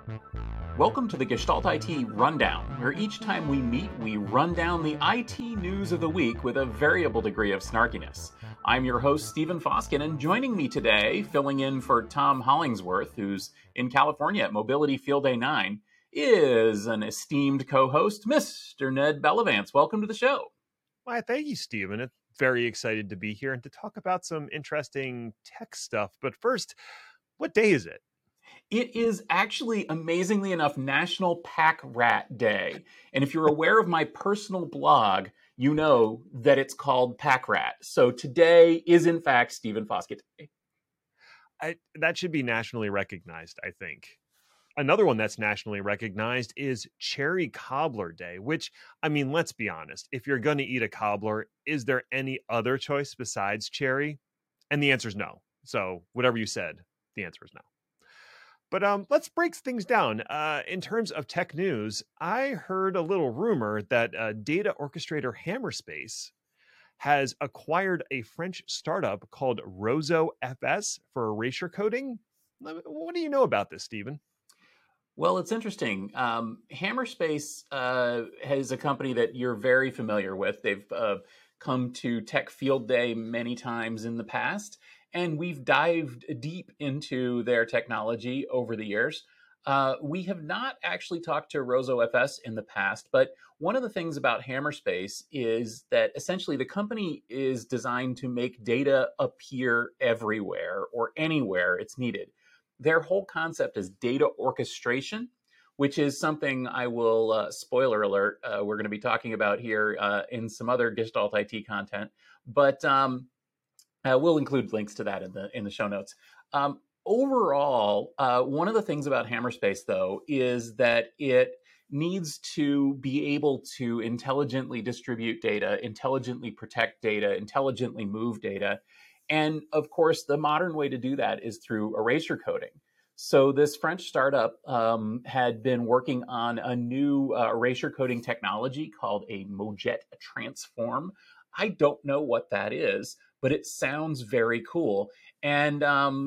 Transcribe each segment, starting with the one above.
Welcome to the Gestalt IT Rundown, where each time we meet, we run down the IT news of the week with a variable degree of snarkiness. I'm your host, Stephen Foskin, and joining me today, filling in for Tom Hollingsworth, who's in California at Mobility Field Day 9, is an esteemed co-host, Mr. Ned Bellavance. Welcome to the show. Why, thank you, Stephen. I'm very excited to be here and to talk about some interesting tech stuff. But first, what day is it? It is actually, amazingly enough, National Pack Rat Day. And if you're aware of my personal blog, you know that it's called Pack Rat. So today is, in fact, Stephen Foskett Day. That should be nationally recognized, I think. Another one that's nationally recognized is Cherry Cobbler Day, which, I mean, let's be honest. If you're going to eat a cobbler, is there any other choice besides cherry? And the answer is no. So whatever you said, the answer is no. But let's break things down. In terms of tech news, I heard a little rumor that data orchestrator Hammerspace has acquired a French startup called Roseau FS for erasure coding. What do you know about this, Stephen? Well, it's interesting. Hammerspace is a company that you're very familiar with. They've come to Tech Field Day many times in the past, and we've dived deep into their technology over the years. We have not actually talked to Roseau FS in the past, but one of the things about Hammerspace is that essentially the company is designed to make data appear everywhere or anywhere it's needed. Their whole concept is data orchestration, which is something I will, spoiler alert, we're going to be talking about here in some other Gestalt IT content. But we'll include links to that in the show notes. Overall, one of the things about Hammerspace, though, is that it needs to be able to intelligently distribute data, intelligently protect data, intelligently move data. And of course, the modern way to do that is through erasure coding. So this French startup had been working on a new erasure coding technology called a Mojet Transform. I don't know what that is, but it sounds very cool. And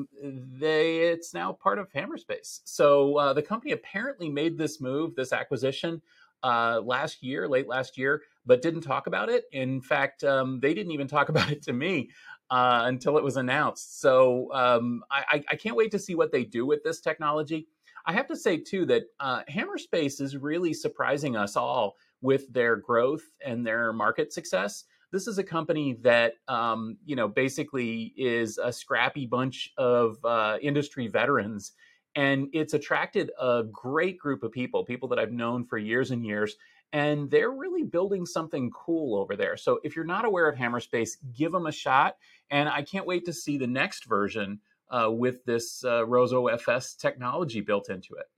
it's now part of Hammerspace. So the company apparently made this move, this acquisition, late last year, but didn't talk about it. In fact, they didn't even talk about it to me until it was announced. So I can't wait to see what they do with this technology. I have to say, too, that Hammerspace is really surprising us all with their growth and their market success. This is a company that, basically is a scrappy bunch of industry veterans. And it's attracted a great group of people that I've known for years and years. And they're really building something cool over there. So if you're not aware of Hammerspace, give them a shot. And I can't wait to see the next version with this Roseau FS technology built into it.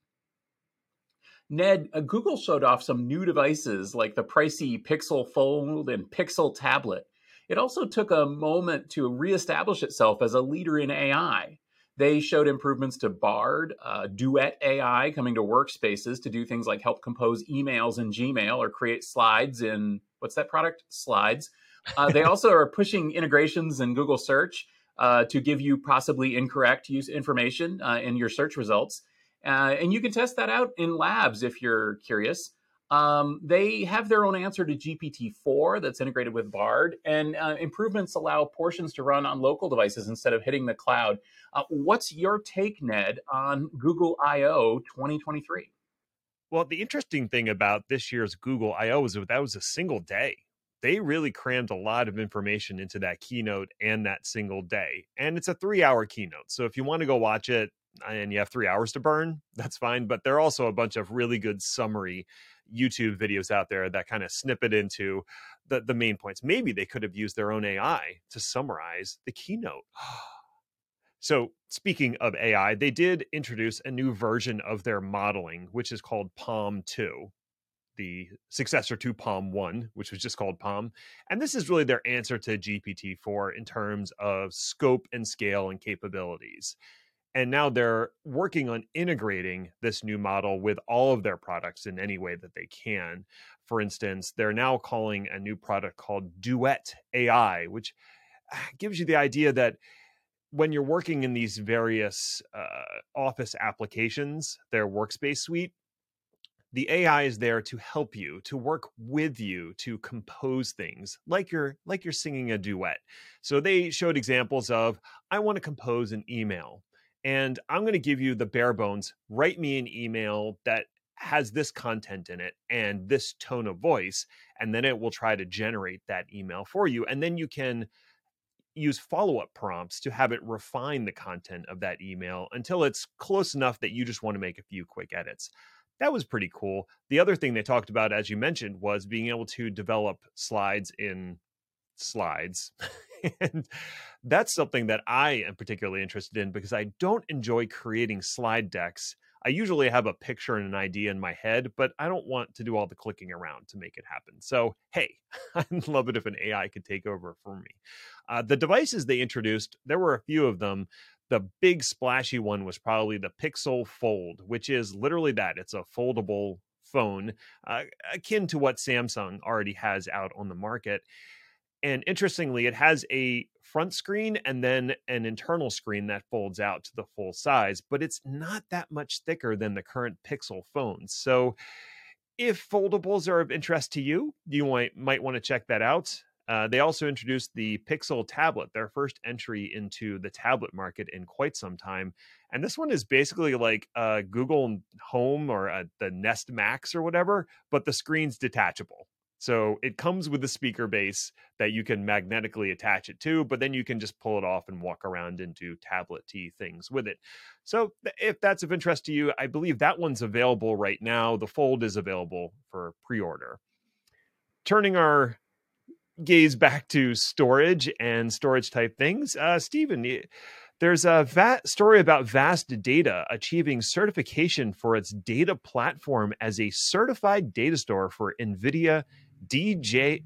Ned, Google showed off some new devices like the pricey Pixel Fold and Pixel Tablet. It also took a moment to reestablish itself as a leader in AI. They showed improvements to Bard, Duet AI coming to workspaces to do things like help compose emails in Gmail or create slides in, what's that product? Slides. They also are pushing integrations in Google Search to give you possibly incorrect use information in your search results. And you can test that out in labs if you're curious. They have their own answer to GPT-4 that's integrated with Bard, and improvements allow portions to run on local devices instead of hitting the cloud. What's your take, Ned, on Google I/O 2023? Well, the interesting thing about this year's Google I/O is that was a single day. They really crammed a lot of information into that keynote and that single day. And it's a 3-hour keynote. So if you want to go watch it and you have 3 hours to burn, that's fine. But there are also a bunch of really good summary YouTube videos out there that kind of snip it into the main points. Maybe they could have used their own AI to summarize the keynote. So speaking of AI, they did introduce a new version of their modeling, which is called PaLM 2, the successor to PaLM 1, which was just called PaLM. And this is really their answer to GPT-4 in terms of scope and scale and capabilities. And now they're working on integrating this new model with all of their products in any way that they can. For instance, they're now calling a new product called Duet AI, which gives you the idea that when you're working in these various office applications, their workspace suite, the AI is there to help you, to work with you, to compose things like you're singing a duet. So they showed examples of, I want to compose an email, and I'm going to give you the bare bones. Write me an email that has this content in it and this tone of voice, and then it will try to generate that email for you. And then you can use follow-up prompts to have it refine the content of that email until it's close enough that you just want to make a few quick edits. That was pretty cool. The other thing they talked about, as you mentioned, was being able to develop slides in slides. And that's something that I am particularly interested in because I don't enjoy creating slide decks. I usually have a picture and an idea in my head, but I don't want to do all the clicking around to make it happen. So, hey, I'd love it if an AI could take over for me. The devices they introduced, there were a few of them. The big splashy one was probably the Pixel Fold, which is literally that. It's a foldable phone, akin to what Samsung already has out on the market. And interestingly, it has a front screen and then an internal screen that folds out to the full size, but it's not that much thicker than the current Pixel phones. So if foldables are of interest to you, you might want to check that out. They also introduced the Pixel tablet, their first entry into the tablet market in quite some time. And this one is basically like Google Home or the Nest Max or whatever, but the screen's detachable. So it comes with a speaker base that you can magnetically attach it to, but then you can just pull it off and walk around and do tablet-y things with it. So if that's of interest to you, I believe that one's available right now. The Fold is available for pre-order. Turning our gaze back to storage and storage type things, Stephen, there's a story about Vast Data achieving certification for its data platform as a certified data store for NVIDIA DGX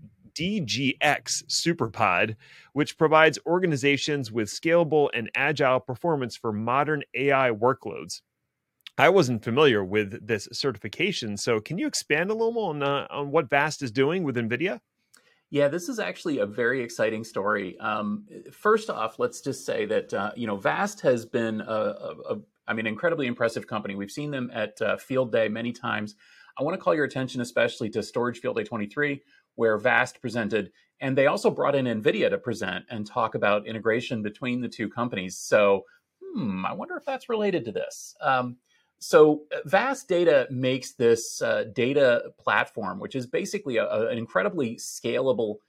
SuperPod, which provides organizations with scalable and agile performance for modern AI workloads. I wasn't familiar with this certification, so can you expand a little more on what Vast is doing with NVIDIA? Yeah, this is actually a very exciting story. First off, let's just say that Vast has been incredibly impressive company. We've seen them at Field Day many times. I want to call your attention especially to Storage Field Day 23, where Vast presented, and they also brought in NVIDIA to present and talk about integration between the two companies. So, I wonder if that's related to this. So Vast Data makes this data platform, which is basically an incredibly scalable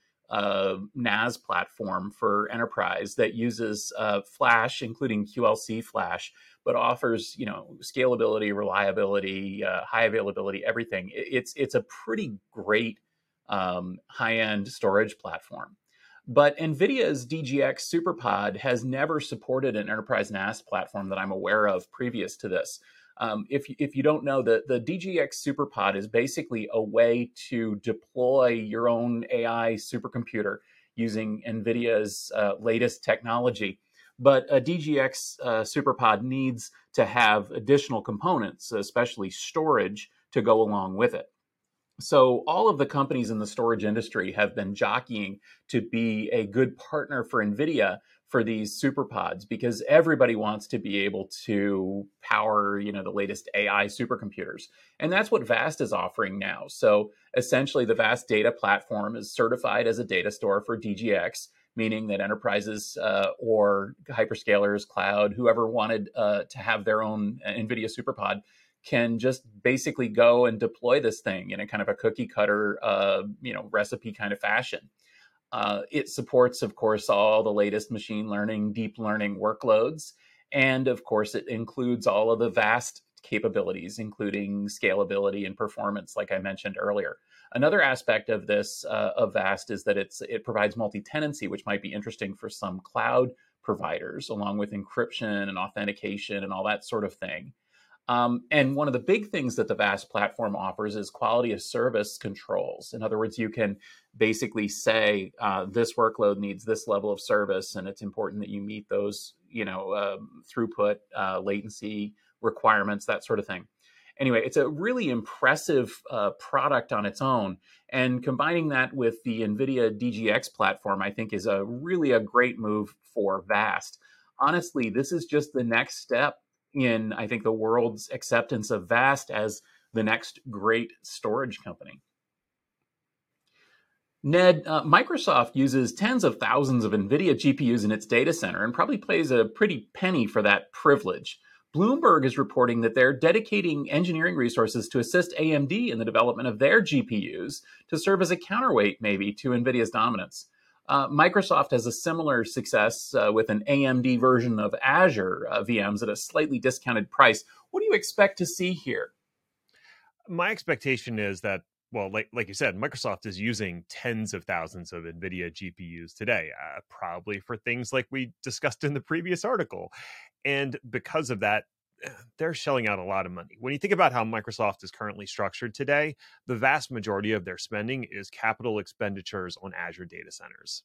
NAS platform for enterprise that uses Flash, including QLC Flash, but offers scalability, reliability, high availability, everything. It's a pretty great high-end storage platform. But NVIDIA's DGX SuperPod has never supported an enterprise NAS platform that I'm aware of previous to this. If you don't know, the DGX SuperPod is basically a way to deploy your own AI supercomputer using NVIDIA's latest technology. But a DGX SuperPod needs to have additional components, especially storage, to go along with it. So all of the companies in the storage industry have been jockeying to be a good partner for NVIDIA for these superpods because everybody wants to be able to power, the latest AI supercomputers. And that's what Vast is offering now. So essentially the Vast data platform is certified as a data store for DGX, meaning that enterprises or hyperscalers, cloud, whoever wanted to have their own NVIDIA superpod can just basically go and deploy this thing in a kind of a cookie cutter, recipe kind of fashion. It supports, of course, all the latest machine learning, deep learning workloads. And of course, it includes all of the Vast capabilities, including scalability and performance, like I mentioned earlier. Another aspect of this, of Vast, is that it provides multi-tenancy, which might be interesting for some cloud providers, along with encryption and authentication and all that sort of thing. And one of the big things that the Vast platform offers is quality of service controls. In other words, you can basically say this workload needs this level of service, and it's important that you meet those, throughput, latency requirements, that sort of thing. Anyway, it's a really impressive product on its own. And combining that with the NVIDIA DGX platform, I think, is really a great move for Vast. honestly, this is just the next step in, I think, the world's acceptance of VAST as the next great storage company. Ned, Microsoft uses tens of thousands of NVIDIA GPUs in its data center and probably pays a pretty penny for that privilege. Bloomberg is reporting that they're dedicating engineering resources to assist AMD in the development of their GPUs to serve as a counterweight, maybe, to NVIDIA's dominance. Microsoft has a similar success with an AMD version of Azure VMs at a slightly discounted price. What do you expect to see here? My expectation is that, well, like you said, Microsoft is using tens of thousands of NVIDIA GPUs today, probably for things like we discussed in the previous article. And because of that, they're shelling out a lot of money. When you think about how Microsoft is currently structured today, the vast majority of their spending is capital expenditures on Azure data centers.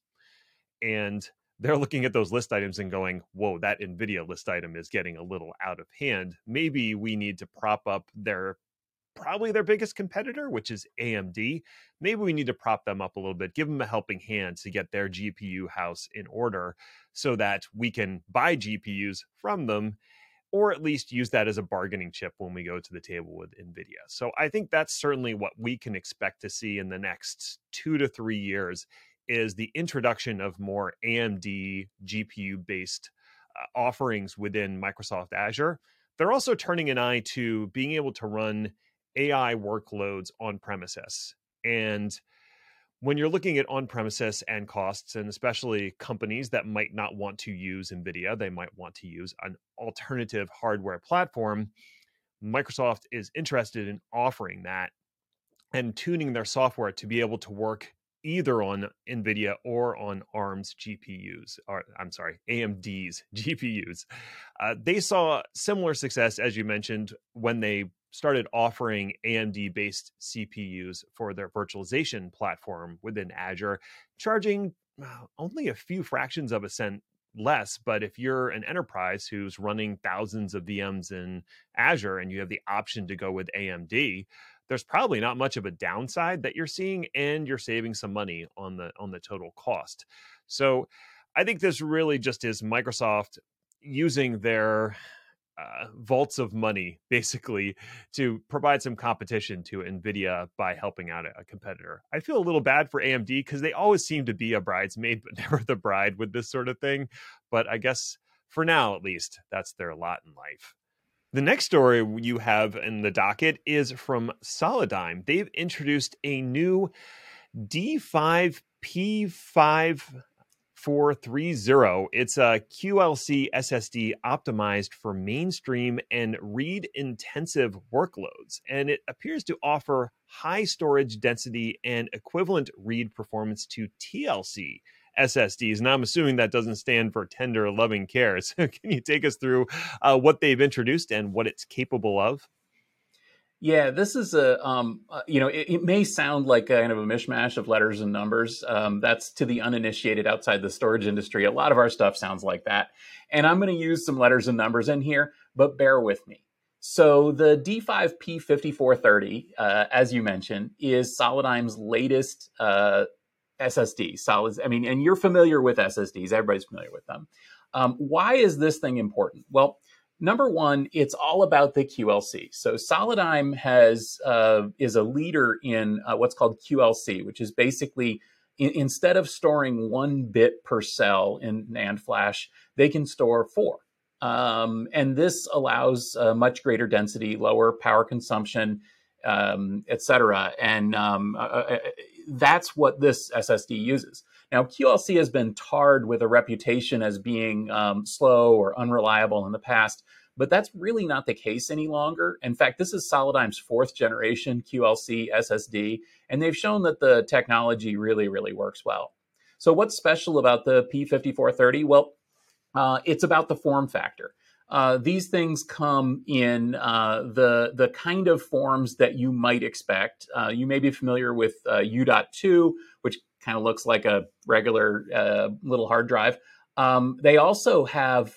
And they're looking at those list items and going, whoa, that NVIDIA list item is getting a little out of hand. Maybe we need to prop up probably their biggest competitor, which is AMD. Maybe we need to prop them up a little bit, give them a helping hand to get their GPU house in order so that we can buy GPUs from them, or at least use that as a bargaining chip when we go to the table with NVIDIA. So I think that's certainly what we can expect to see in the next 2 to 3 years, is the introduction of more AMD GPU-based offerings within Microsoft Azure. They're also turning an eye to being able to run AI workloads on premises. And when you're looking at on premises and costs, and especially companies that might not want to use NVIDIA, they might want to use an alternative hardware platform, Microsoft is interested in offering that and tuning their software to be able to work either on NVIDIA or on ARM's GPUs, or I'm sorry, AMD's GPUs. They saw similar success, as you mentioned, when they started offering AMD-based CPUs for their virtualization platform within Azure, charging only a few fractions of a cent less. But if you're an enterprise who's running thousands of VMs in Azure and you have the option to go with AMD, there's probably not much of a downside that you're seeing, and you're saving some money on the total cost. So I think this really just is Microsoft using their vaults of money, basically, to provide some competition to NVIDIA by helping out a competitor. I feel a little bad for AMD because they always seem to be a bridesmaid, but never the bride with this sort of thing. But I guess for now, at least, that's their lot in life. The next story you have in the docket is from Solidigm. They've introduced a new D5 P5430. It's a QLC SSD optimized for mainstream and read-intensive workloads, and it appears to offer high storage density and equivalent read performance to TLC SSDs. And I'm assuming that doesn't stand for tender, loving care. So can you take us through what they've introduced and what it's capable of? Yeah, this is it may sound like kind of a mishmash of letters and numbers. That's to the uninitiated outside the storage industry. A lot of our stuff sounds like that. And I'm going to use some letters and numbers in here, but bear with me. So the D5P5430, as you mentioned, is Solidigm's latest SSD. And you're familiar with SSDs. Everybody's familiar with them. Why is this thing important? Well, number one, it's all about the QLC. So Solidigm is a leader in what's called QLC, which is basically instead of storing 1 bit per cell in NAND flash, they can store 4. And this allows much greater density, lower power consumption, et cetera. And that's what this SSD uses. Now, QLC has been tarred with a reputation as being slow or unreliable in the past, but that's really not the case any longer. In fact, this is Solidigm's 4th generation QLC SSD, and they've shown that the technology really, really works well. So what's special about the P5430? Well, it's about the form factor. These things come in the kind of forms that you might expect. You may be familiar with U.2, which kind of looks like a regular little hard drive. They also have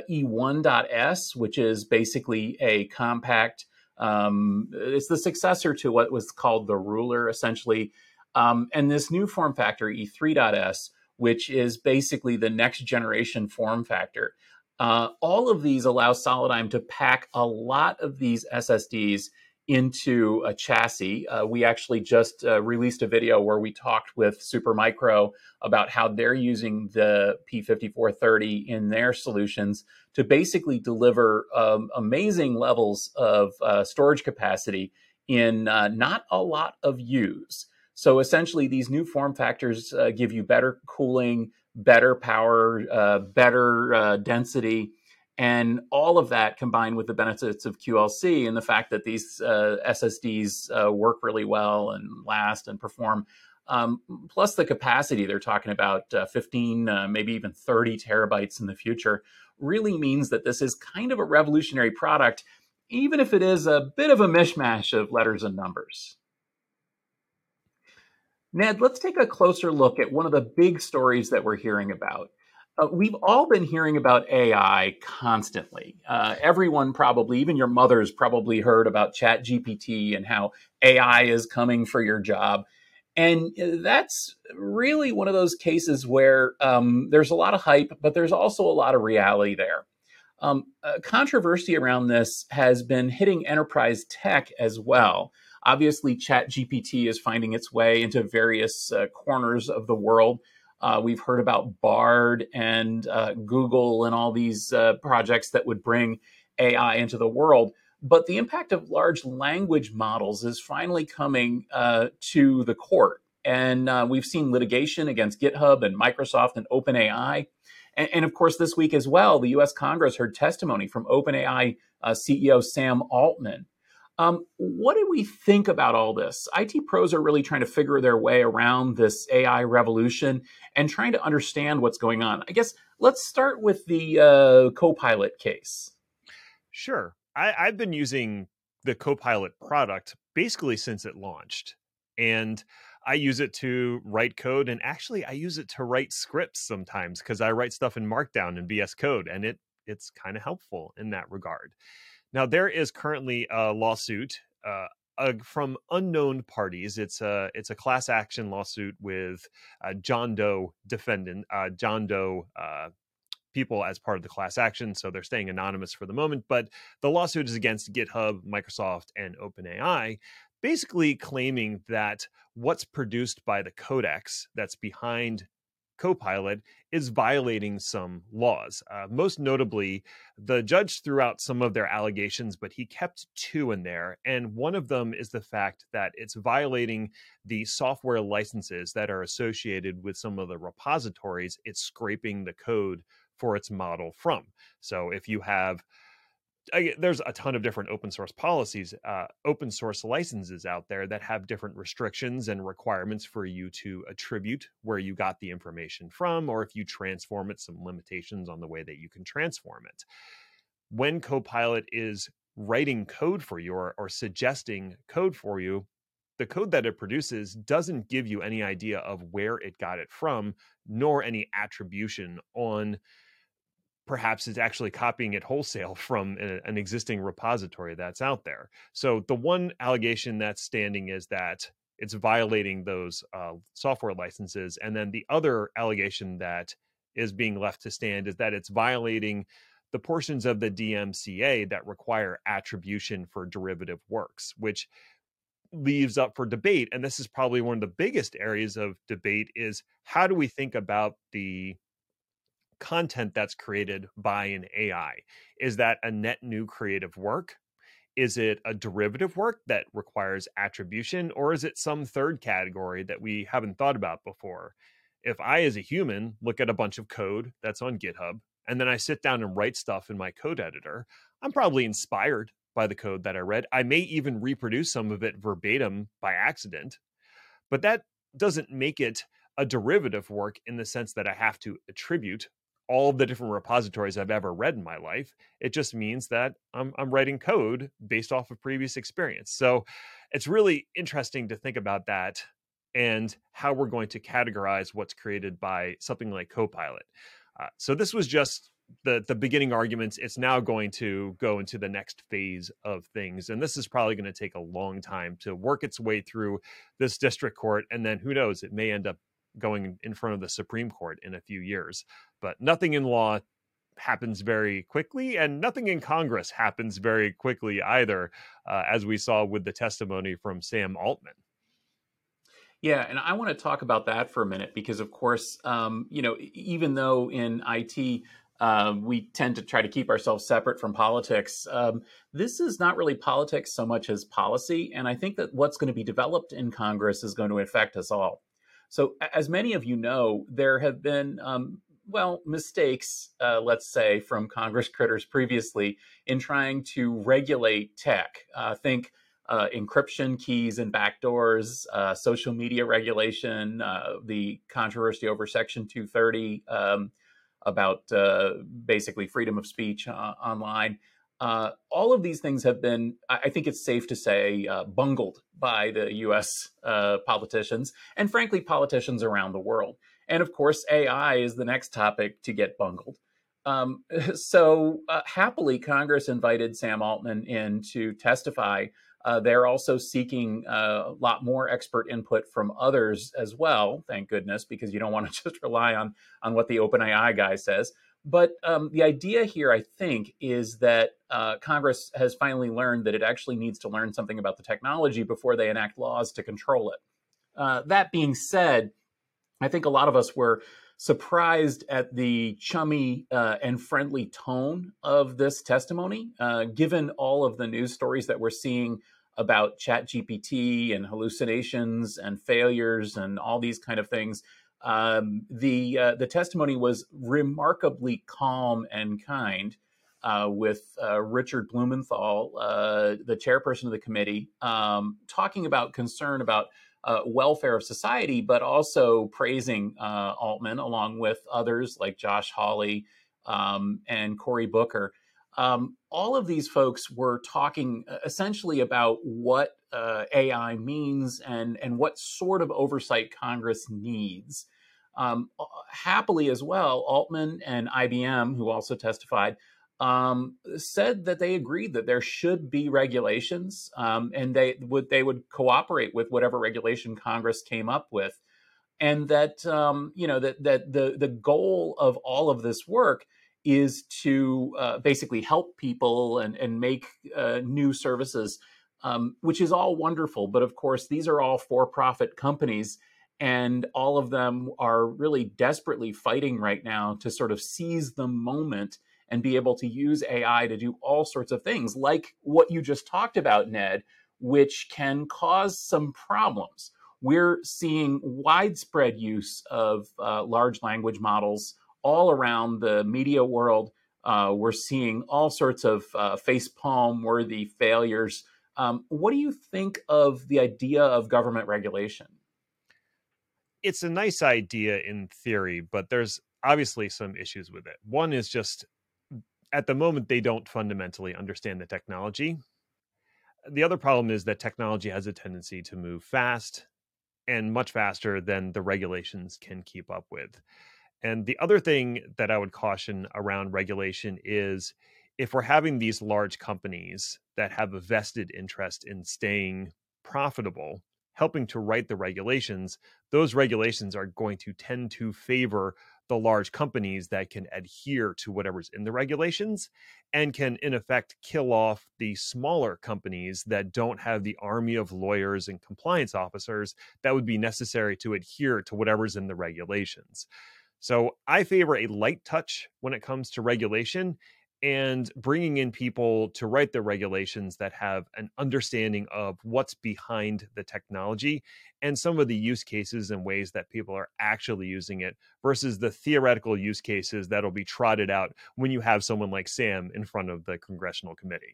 E1.S, which is basically a compact. It's the successor to what was called the ruler, essentially. And this new form factor, E3.S, which is basically the next generation form factor. All of these allow Solidigm to pack a lot of these SSDs into a chassis. We actually just released a video where we talked with Supermicro about how they're using the P5430 in their solutions to basically deliver amazing levels of storage capacity in not a lot of use. So essentially, these new form factors give you better cooling, better power, better density, and all of that combined with the benefits of QLC and the fact that these SSDs work really well and last and perform, plus the capacity they're talking about 15, maybe even 30 terabytes in the future, really means that this is kind of a revolutionary product, even if it is a bit of a mishmash of letters and numbers. Ned, let's take a closer look at one of the big stories that we're hearing about. We've all been hearing about AI constantly. Everyone probably, even your mother's probably heard about ChatGPT and how AI is coming for your job. And that's really one of those cases where there's a lot of hype, but there's also a lot of reality there. Controversy around this has been hitting enterprise tech as well. Obviously, ChatGPT is finding its way into various corners of the world. We've heard about Bard and Google and all these projects that would bring AI into the world. But the impact of large language models is finally coming to the court. And we've seen litigation against GitHub and Microsoft and OpenAI. And of course, this week as well, the US Congress heard testimony from OpenAI CEO Sam Altman. What do we think about all this? IT pros are really trying to figure their way around this AI revolution and trying to understand what's going on. I guess let's start with the Copilot case. Sure. I've been using the Copilot product basically since it launched. And I use it to write code. And actually, I use it to write scripts sometimes because I write stuff in Markdown and VS Code. And it's kind of helpful in that regard. Now, there is currently a lawsuit from unknown parties. It's a class action lawsuit with John Doe people as part of the class action. So they're staying anonymous for the moment. But the lawsuit is against GitHub, Microsoft, and OpenAI, basically claiming that what's produced by the codex that's behind Copilot is violating some laws. Most notably, the judge threw out some of their allegations, but he kept two in there. And one of them is the fact that it's violating the software licenses that are associated with some of the repositories it's scraping the code for its model from. So if you have there's a ton of different open source policies, open source licenses out there that have different restrictions and requirements for you to attribute where you got the information from, or if you transform it, some limitations on the way that you can transform it. When Copilot is writing code for you or suggesting code for you, the code that it produces doesn't give you any idea of where it got it from, nor any attribution on perhaps it's actually copying it wholesale from an existing repository that's out there. So the one allegation that's standing is that it's violating those software licenses. And then the other allegation that is being left to stand is that it's violating the portions of the DMCA that require attribution for derivative works, which leaves up for debate. And this is probably one of the biggest areas of debate is how do we think about the content that's created by an AI? Is that a net new creative work? Is it a derivative work that requires attribution? Or is it some third category that we haven't thought about before? If I, as a human, look at a bunch of code that's on GitHub, and then I sit down and write stuff in my code editor, I'm probably inspired by the code that I read. I may even reproduce some of it verbatim by accident, but that doesn't make it a derivative work in the sense that I have to attribute all of the different repositories I've ever read in my life. It just means that I'm writing code based off of previous experience. So it's really interesting to think about that and how we're going to categorize what's created by something like Copilot. So this was just the beginning arguments. It's now going to go into the next phase of things. And this is probably going to take a long time to work its way through this district court. And then who knows, it may end up going in front of the Supreme Court in a few years. But nothing in law happens very quickly, and nothing in Congress happens very quickly either, as we saw with the testimony from Sam Altman. Yeah, and I want to talk about that for a minute because, of course, even though in IT we tend to try to keep ourselves separate from politics, this is not really politics so much as policy. And I think that what's going to be developed in Congress is going to affect us all. So, as many of you know, there have been mistakes, let's say, from Congress critters previously in trying to regulate tech. Think encryption keys and backdoors, social media regulation, the controversy over Section 230 about basically freedom of speech online. All of these things have been, I think it's safe to say, bungled by the US politicians and, frankly, politicians around the world. And of course, AI is the next topic to get bungled. Happily, Congress invited Sam Altman in to testify. They're also seeking a lot more expert input from others as well, thank goodness, because you don't want to just rely on what the OpenAI guy says. But the idea here, I think, is that Congress has finally learned that it actually needs to learn something about the technology before they enact laws to control it. That being said, I think a lot of us were surprised at the chummy and friendly tone of this testimony, given all of the news stories that we're seeing about ChatGPT and hallucinations and failures and all these kind of things. The testimony was remarkably calm and kind, with Richard Blumenthal, the chairperson of the committee, talking about concern about welfare of society, but also praising Altman along with others like Josh Hawley and Cory Booker. All of these folks were talking essentially about what AI means and what sort of oversight Congress needs. Happily as well, Altman and IBM, who also testified, said that they agreed that there should be regulations, and they would cooperate with whatever regulation Congress came up with, and that the goal of all of this work is to basically help people and make new services, which is all wonderful. But of course, these are all for-profit companies. And all of them are really desperately fighting right now to sort of seize the moment and be able to use AI to do all sorts of things, like what you just talked about, Ned, which can cause some problems. We're seeing widespread use of large language models all around the media world. We're seeing all sorts of facepalm-worthy failures. What do you think of the idea of government regulation? It's a nice idea in theory, but there's obviously some issues with it. One is just at the moment, they don't fundamentally understand the technology. The other problem is that technology has a tendency to move fast and much faster than the regulations can keep up with. And the other thing that I would caution around regulation is if we're having these large companies that have a vested interest in staying profitable, helping to write the regulations, those regulations are going to tend to favor the large companies that can adhere to whatever's in the regulations and can, in effect, kill off the smaller companies that don't have the army of lawyers and compliance officers that would be necessary to adhere to whatever's in the regulations. So I favor a light touch when it comes to regulation and bringing in people to write the regulations that have an understanding of what's behind the technology and some of the use cases and ways that people are actually using it versus the theoretical use cases that'll be trotted out when you have someone like Sam in front of the congressional committee.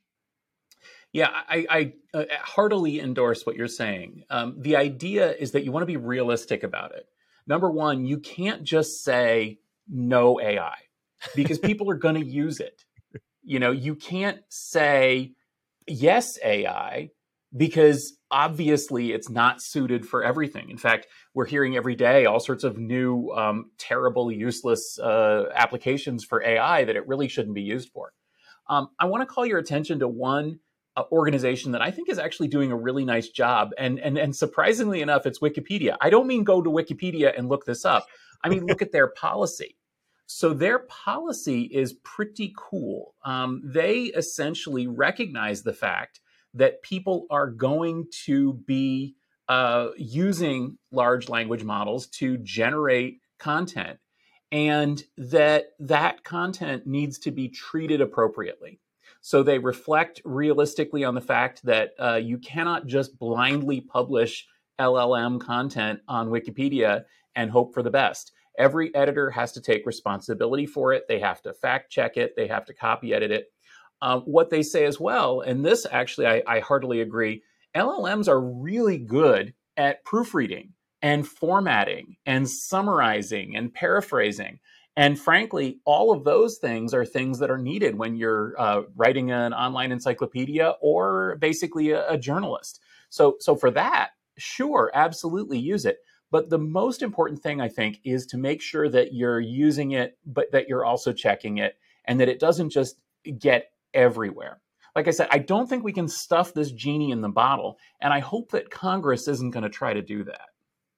Yeah, I heartily endorse what you're saying. The idea is that you want to be realistic about it. Number one, you can't just say no AI because people are going to use it. You can't say yes AI because obviously it's not suited for everything. In fact, we're hearing every day all sorts of new, terrible, useless applications for AI that it really shouldn't be used for. I want to call your attention to one organization that I think is actually doing a really nice job. And surprisingly enough, it's Wikipedia. I don't mean go to Wikipedia and look this up. I mean, look at their policy. So their policy is pretty cool. They essentially recognize the fact that people are going to be using large language models to generate content, and that content needs to be treated appropriately. So they reflect realistically on the fact that you cannot just blindly publish LLM content on Wikipedia and hope for the best. Every editor has to take responsibility for it. They have to fact check it. They have to copy edit it. What they say as well, and this actually I heartily agree, LLMs are really good at proofreading and formatting and summarizing and paraphrasing. And frankly, all of those things are things that are needed when you're writing an online encyclopedia or basically a journalist. So for that, sure, absolutely use it. But the most important thing, I think, is to make sure that you're using it, but that you're also checking it, and that it doesn't just get everywhere. Like I said, I don't think we can stuff this genie in the bottle, and I hope that Congress isn't going to try to do that.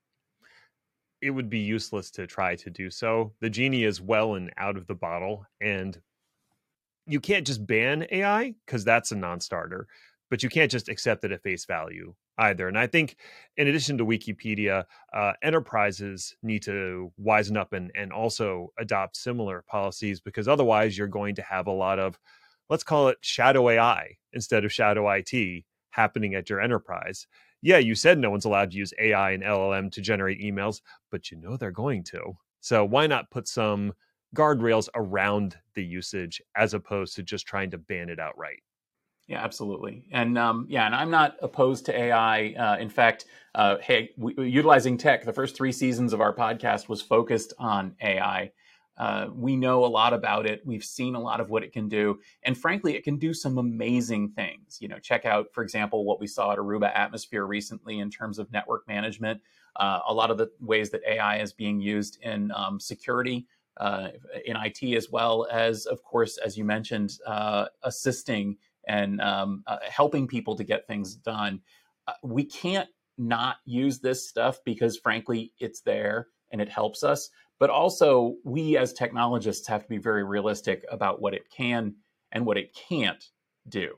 It would be useless to try to do so. The genie is well and out of the bottle, and you can't just ban AI because that's a non-starter, but you can't just accept it at face value either. And I think in addition to Wikipedia, enterprises need to wisen up and also adopt similar policies, because otherwise you're going to have a lot of, let's call it shadow AI instead of shadow IT happening at your enterprise. Yeah, you said no one's allowed to use AI and LLM to generate emails, but you know they're going to. So why not put some guardrails around the usage as opposed to just trying to ban it outright? Yeah, absolutely. And and I'm not opposed to AI. In fact, utilizing tech, the first 3 seasons of our podcast was focused on AI. We know a lot about it. We've seen a lot of what it can do. And frankly, it can do some amazing things. Check out, for example, what we saw at Aruba Atmosphere recently in terms of network management. A lot of the ways that AI is being used in security, in IT, as well as, of course, as you mentioned, assisting and helping people to get things done. We can't not use this stuff because, frankly, it's there and it helps us. But also, we as technologists have to be very realistic about what it can and what it can't do.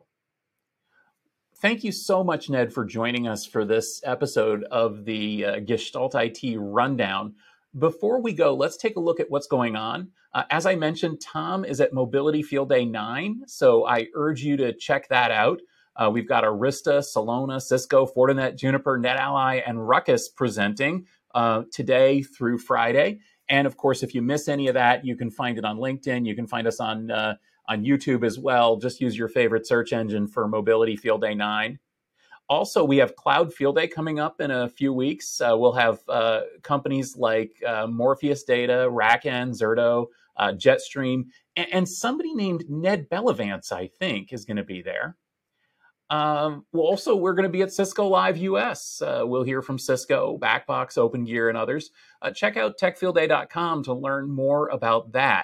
Thank you so much, Ned, for joining us for this episode of the Gestalt IT Rundown. Before we go, let's take a look at what's going on. As I mentioned, Tom is at Mobility Field Day 9, so I urge you to check that out. We've got Arista, Soluna, Cisco, Fortinet, Juniper, NetAlly, and Ruckus presenting today through Friday. And of course, if you miss any of that, you can find it on LinkedIn. You can find us on YouTube as well. Just use your favorite search engine for Mobility Field Day 9. Also, we have Cloud Field Day coming up in a few weeks. We'll have companies like Morpheus Data, RackN, Zerto, Jetstream, and somebody named Ned Bellavance, I think, is going to be there. We're going to be at Cisco Live US. We'll hear from Cisco, Backbox, OpenGear, and others. Check out techfieldday.com to learn more about that.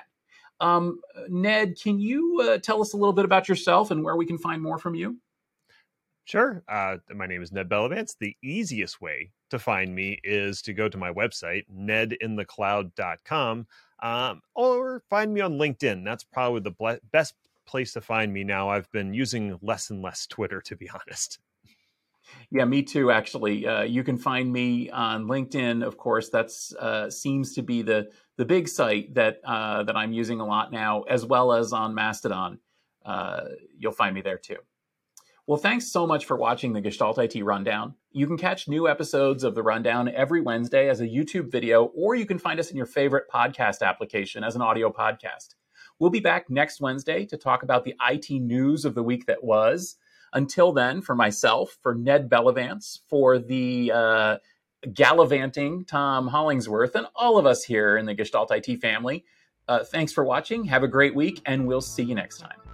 Ned, can you tell us a little bit about yourself and where we can find more from you? Sure. My name is Ned Bellavance. The easiest way to find me is to go to my website, nedinthecloud.com, or find me on LinkedIn. That's probably the best place to find me now. I've been using less and less Twitter, to be honest. Yeah, me too, actually. You can find me on LinkedIn, of course. That's seems to be the big site that I'm using a lot now, as well as on Mastodon. You'll find me there too. Well, thanks so much for watching the Gestalt IT Rundown. You can catch new episodes of the Rundown every Wednesday as a YouTube video, or you can find us in your favorite podcast application as an audio podcast. We'll be back next Wednesday to talk about the IT news of the week that was. Until then, for myself, for Ned Bellavance, for the gallivanting Tom Hollingsworth, and all of us here in the Gestalt IT family, thanks for watching. Have a great week, and we'll see you next time.